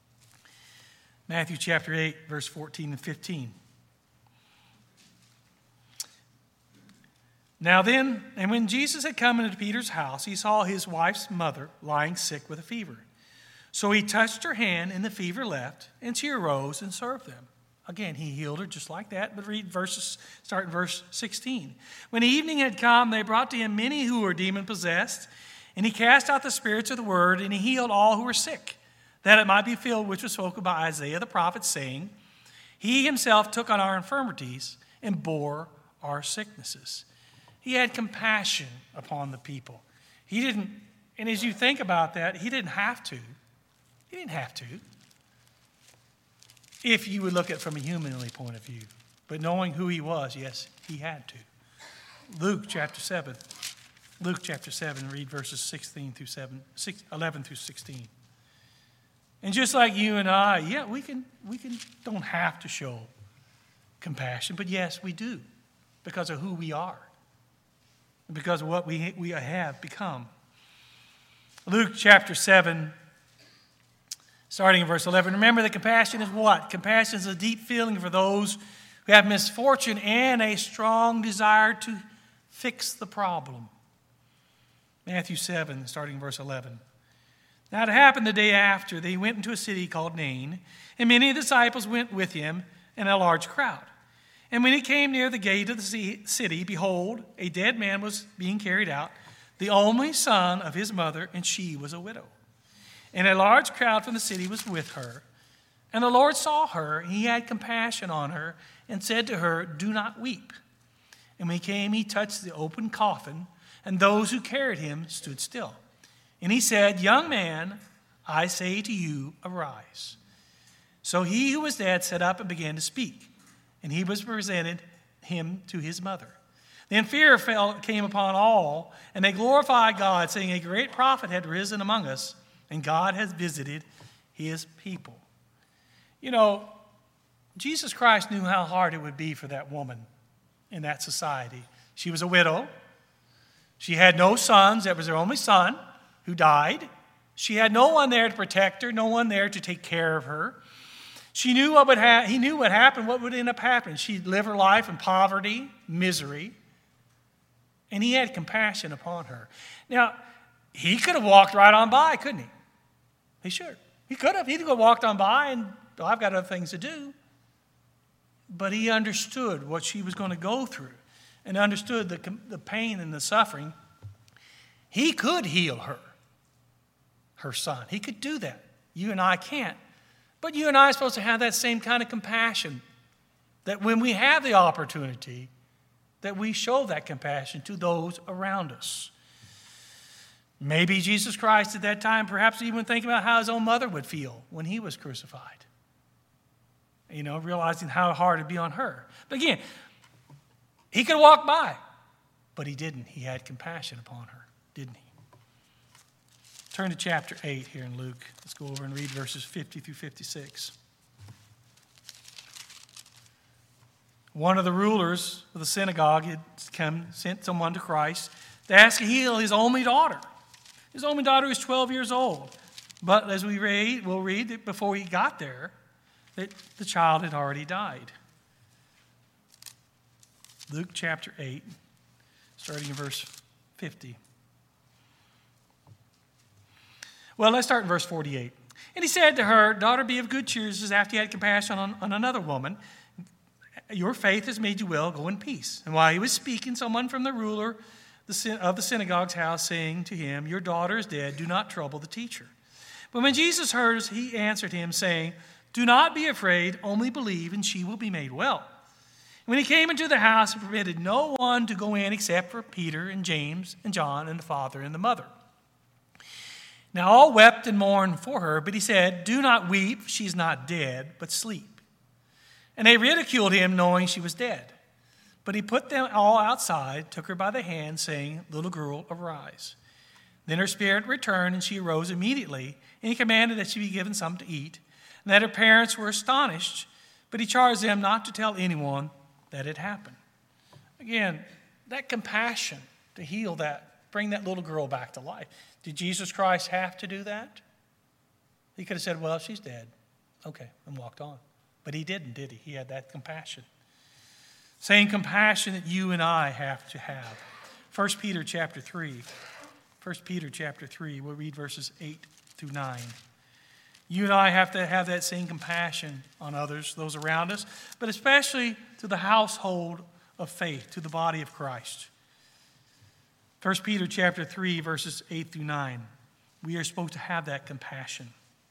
Matthew chapter eight, verse fourteen and fifteen. Now then, and when Jesus had come into Peter's house, he saw his wife's mother lying sick with a fever. So he touched her hand, and the fever left, and she arose and served them. Again, he healed her just like that, but read verses, start in verse sixteen. When evening had come, they brought to him many who were demon-possessed, and he cast out the spirits of the word, and he healed all who were sick, that it might be filled which was spoken by Isaiah the prophet, saying, he himself took on our infirmities and bore our sicknesses. He had compassion upon the people. He didn't, and as you think about that, he didn't have to. He didn't have to. If you would look at it from a humanly point of view. But knowing who he was, yes, he had to. Luke chapter seven. Luke chapter seven, read verses sixteen through seven, six, eleven through sixteen. And just like you and I, yeah, we can we can don't have to show compassion, but yes, we do, because of who we are. And because of what we we have become. Luke chapter seven. Starting in verse eleven, remember that compassion is what? Compassion is a deep feeling for those who have misfortune and a strong desire to fix the problem. Matthew seven, starting in verse eleven. Now it happened the day after that he went into a city called Nain, and many of the disciples went with him and a large crowd. And when he came near the gate of the city, behold, a dead man was being carried out, the only son of his mother, and she was a widow. And a large crowd from the city was with her. And the Lord saw her, and he had compassion on her, and said to her, do not weep. And when he came, he touched the open coffin, and those who carried him stood still. And he said, young man, I say to you, arise. So he who was dead sat up and began to speak. And he was presented him to his mother. Then fear fell, came upon all, and they glorified God, saying, a great prophet had risen among us, and God has visited his people. You know, Jesus Christ knew how hard it would be for that woman in that society. She was a widow. She had no sons. That was her only son who died. She had no one there to protect her, no one there to take care of her. She knew what would ha- he knew what happened, what would end up happening. She'd live her life in poverty, misery, and he had compassion upon her. Now, he could have walked right on by, couldn't he? He should. He could have. He could have walked on by and, oh, I've got other things to do. But he understood what she was going to go through and understood the, the pain and the suffering. He could heal her, her son. He could do that. You and I can't. But you and I are supposed to have that same kind of compassion, that when we have the opportunity, that we show that compassion to those around us. Maybe Jesus Christ at that time, perhaps even thinking about how his own mother would feel when he was crucified. You know, realizing how hard it'd be on her. But again, he could walk by, but he didn't. He had compassion upon her, didn't he? Turn to chapter eight here in Luke. Let's go over and read verses fifty through fifty-six. One of the rulers of the synagogue had come, sent someone to Christ to ask to heal his only daughter. His only daughter was twelve years old. But as we read, we'll read that before he got there, that the child had already died. Luke chapter eight, starting in verse fifty. Well, let's start in verse forty-eight. And he said to her, daughter, be of good cheer, as after he had compassion on, on another woman. Your faith has made you well. Go in peace. And while he was speaking, someone from the ruler of the synagogue's house saying to him, your daughter is dead. Do not trouble the teacher. But when Jesus heard us, he answered him, saying, do not be afraid, only believe, and she will be made well. When he came into the house, he permitted no one to go in except for Peter and James and John and the father and the mother. Now all wept and mourned for her, but he said, do not weep, she is not dead, but sleep. And they ridiculed him, knowing she was dead. But he put them all outside, took her by the hand, saying, little girl, arise. Then her spirit returned, and she arose immediately, and he commanded that she be given something to eat, and that her parents were astonished, but he charged them not to tell anyone that it happened. Again, that compassion to heal that, bring that little girl back to life. Did Jesus Christ have to do that? He could have said, well, she's dead. Okay, and walked on. But he didn't, did he? He had that compassion. Same compassion that you and I have to have. First Peter chapter three. First Peter chapter three, we'll read verses eight through nine. You and I have to have that same compassion on others, those around us, but especially to the household of faith, to the body of Christ. First Peter chapter three, verses eight through nine. We are supposed to have that compassion.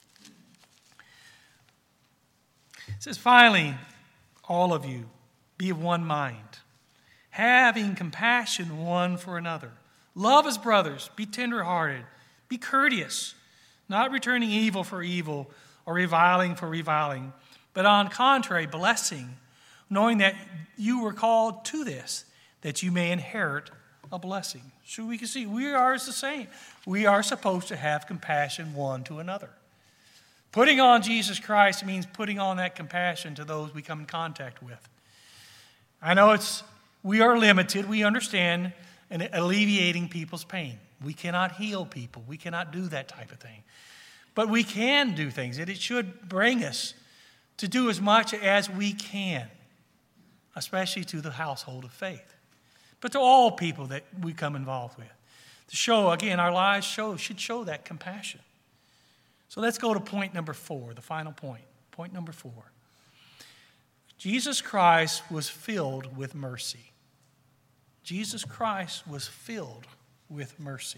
It says, finally, all of you, be of one mind, having compassion one for another. Love as brothers, be tenderhearted, be courteous, not returning evil for evil or reviling for reviling, but on contrary, blessing, knowing that you were called to this, that you may inherit a blessing. So we can see we are the same. We are supposed to have compassion one to another. Putting on Jesus Christ means putting on that compassion to those we come in contact with. I know it's we are limited. We understand in alleviating people's pain. We cannot heal people. We cannot do that type of thing. But we can do things, and it should bring us to do as much as we can, especially to the household of faith, but to all people that we come involved with. To show, again, our lives show should show that compassion. So let's go to point number four, the final point. Point number four. Jesus Christ was filled with mercy. Jesus Christ was filled with mercy.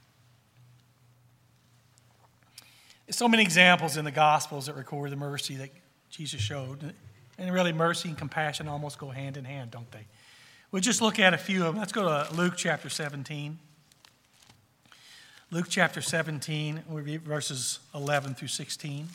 There's so many examples in the Gospels that record the mercy that Jesus showed. And really, mercy and compassion almost go hand in hand, don't they? We'll just look at a few of them. Let's go to Luke chapter seventeen. Luke chapter seventeen, we'll read verses eleven through sixteen.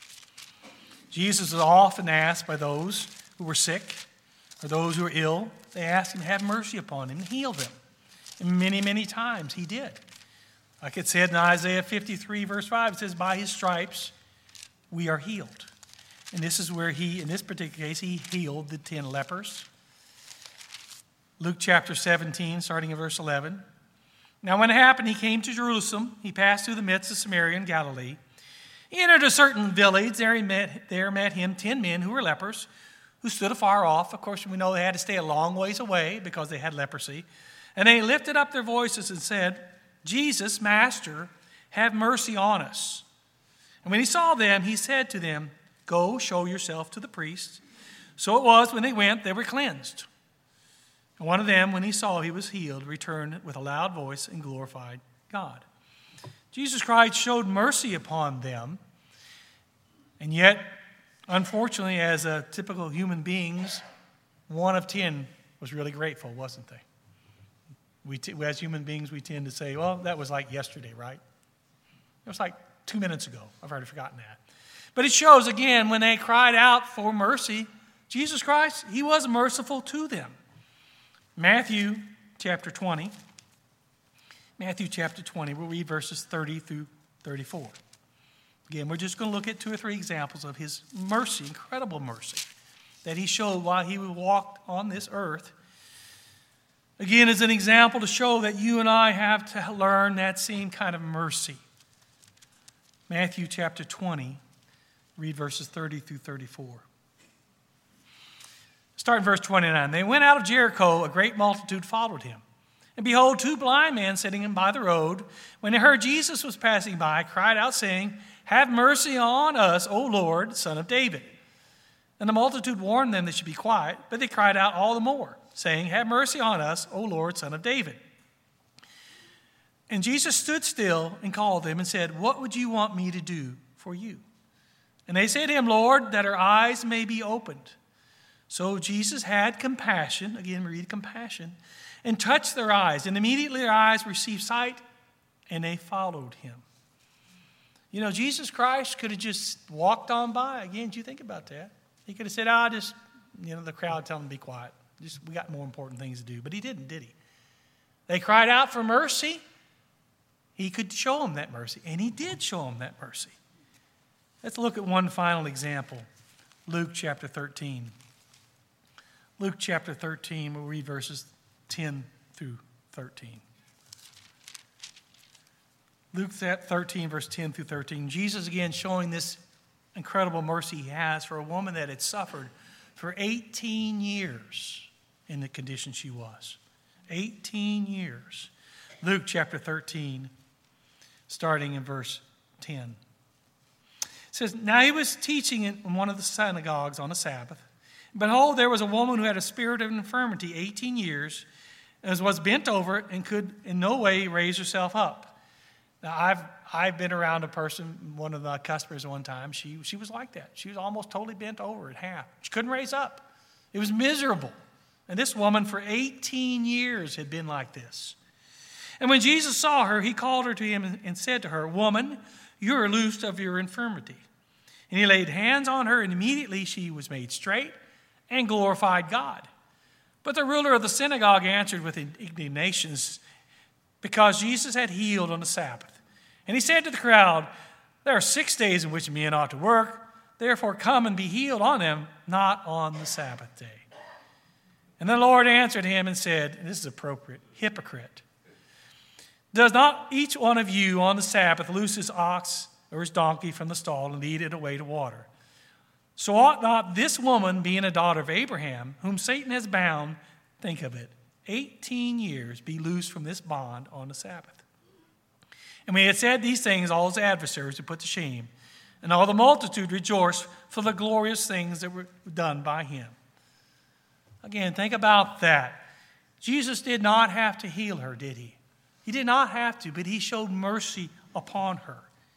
Jesus is often asked by those who were sick or those who were ill they asked him to have mercy upon them and heal them. And many, many times he did. Like it said in Isaiah fifty-three, verse five, it says, by his stripes we are healed. And this is where he, in this particular case, he healed the ten lepers. Luke chapter seventeen, starting in verse eleven. Now when it happened, he came to Jerusalem. He passed through the midst of Samaria and Galilee. He entered a certain village. There, he met, there met him ten men who were lepers, who stood afar off. Of course, we know they had to stay a long ways away because they had leprosy. And they lifted up their voices and said, Jesus, Master, have mercy on us. And when he saw them, he said to them, go, show yourself to the priests. So it was, when they went, they were cleansed. And one of them, when he saw he was healed, returned with a loud voice and glorified God. Jesus Christ showed mercy upon them. And yet, unfortunately, as a typical human beings, one of ten was really grateful, wasn't they? We, t- as human beings, we tend to say, well, that was like yesterday, right? It was like two minutes ago. I've already forgotten that. But it shows, again, when they cried out for mercy, Jesus Christ, he was merciful to them. Matthew chapter twenty. Matthew chapter twenty, we'll read verses thirty through thirty-four. Again, we're just going to look at two or three examples of his mercy, incredible mercy, that he showed while he walked on this earth. Again, as an example to show that you and I have to learn that same kind of mercy. Matthew chapter twenty, read verses thirty through thirty-four. Start in verse twenty-nine. They went out of Jericho, a great multitude followed him. And behold, two blind men sitting by the road, when they heard Jesus was passing by, cried out, saying, have mercy on us, O Lord, Son of David. And the multitude warned them they should be quiet, but they cried out all the more, saying, have mercy on us, O Lord, Son of David. And Jesus stood still and called them and said, what would you want me to do for you? And they said to him, Lord, that our eyes may be opened. So Jesus had compassion, again, read compassion, and touched their eyes. And immediately their eyes received sight, and they followed him. You know, Jesus Christ could have just walked on by. Again, do you think about that? He could have said, oh, just, you know, the crowd tell him to be quiet. Just, we got more important things to do. But he didn't, did he? They cried out for mercy. He could show them that mercy, and he did show them that mercy. Let's look at one final example. Luke chapter thirteen. Luke chapter thirteen, we'll read verses ten through thirteen. Luke thirteen, verse ten through thirteen. Jesus again showing this incredible mercy he has for a woman that had suffered for eighteen years in the condition she was. eighteen years. Luke chapter thirteen, starting in verse ten. It says, now he was teaching in one of the synagogues on a Sabbath. Behold, there was a woman who had a spirit of infirmity eighteen years, and was bent over and could in no way raise herself up. Now, I've I've been around a person, one of the customers at one time, she, she was like that. She was almost totally bent over at half. She couldn't raise up. It was miserable. And this woman for eighteen years had been like this. And when Jesus saw her, he called her to him and said to her, woman, you are loosed of your infirmity. And he laid hands on her, and immediately she was made straight and glorified God. But the ruler of the synagogue answered with indignation because Jesus had healed on the Sabbath. And he said to the crowd, there are six days in which men ought to work. Therefore come and be healed on them, not on the Sabbath day. And the Lord answered him and said, and this is appropriate, hypocrite. Does not each one of you on the Sabbath loose his ox or his donkey from the stall and lead it away to water? So ought not this woman, being a daughter of Abraham, whom Satan has bound, think of it, eighteen years, be loosed from this bond on the Sabbath? And when he had said these things, all his adversaries were put to shame, and all the multitude rejoiced for the glorious things that were done by him. Again, think about that. Jesus did not have to heal her, did he? He did not have to, but he showed mercy upon her.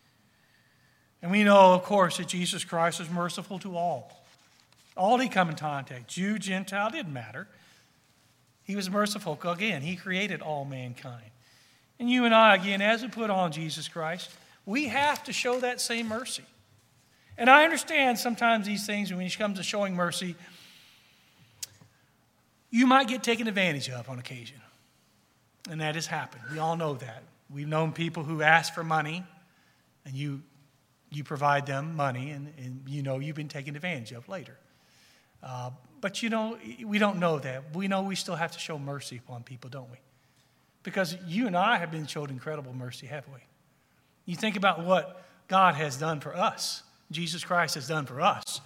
And we know, of course, that Jesus Christ is merciful to all. All he come in contact, Jew, Gentile, didn't matter. He was merciful. Again, he created all mankind. And you and I, again, as we put on Jesus Christ, we have to show that same mercy. And I understand sometimes these things, when it comes to showing mercy, you might get taken advantage of on occasion. And that has happened. We all know that. We've known people who ask for money, and you you provide them money, and, and you know you've been taken advantage of later. Uh, but you know, we don't know that. We know we still have to show mercy upon people, don't we? Because you and I have been showed incredible mercy, haven't we? You think about what God has done for us, Jesus Christ has done for us.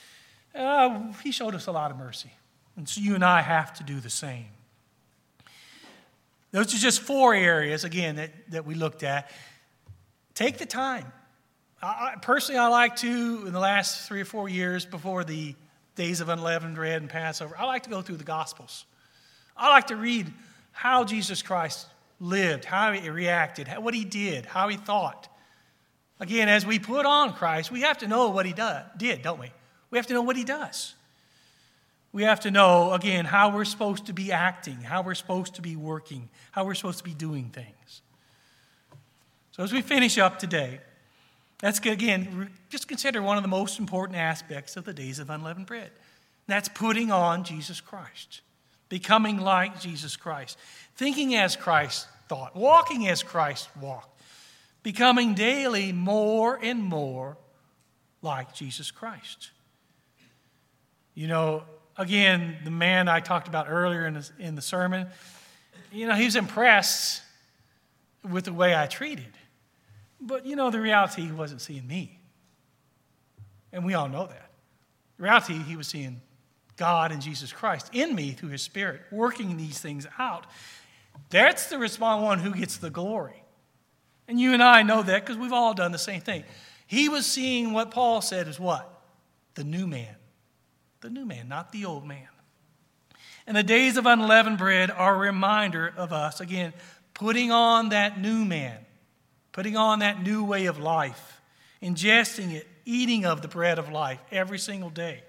Uh, he showed us a lot of mercy. And so you and I have to do the same. Those are just four areas, again, that, that we looked at. Take the time. I, personally, I like to, in the last three or four years before the days of unleavened bread and Passover, I like to go through the Gospels. I like to read how Jesus Christ lived, how he reacted, how, what he did, how he thought. Again, as we put on Christ, we have to know what he do, did, don't we? We have to know what he does. We have to know, again, how we're supposed to be acting, how we're supposed to be working, how we're supposed to be doing things. So as we finish up today, let's, again, just consider one of the most important aspects of the days of unleavened bread. That's putting on Jesus Christ, becoming like Jesus Christ, thinking as Christ thought, walking as Christ walked, becoming daily more and more like Jesus Christ. You know, again, the man I talked about earlier in the, in the sermon, you know, he was impressed with the way I treated. But, you know, the reality, he wasn't seeing me. And we all know that. The reality, he was seeing God and Jesus Christ in me through his Spirit, working these things out. That's the responsible one who gets the glory. And you and I know that because we've all done the same thing. He was seeing what Paul said is what? The new man. The new man, not the old man. And the days of unleavened bread are a reminder of us, again, putting on that new man, putting on that new way of life, ingesting it, eating of the bread of life every single day.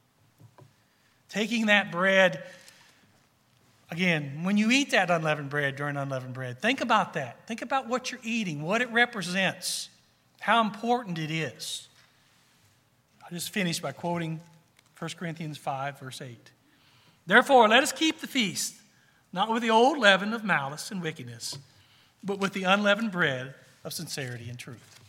Taking that bread, again, when you eat that unleavened bread during unleavened bread, think about that. Think about what you're eating, what it represents, how important it is. I'll just finish by quoting First Corinthians five, verse eight. Therefore, let us keep the feast, not with the old leaven of malice and wickedness, but with the unleavened bread of sincerity and truth.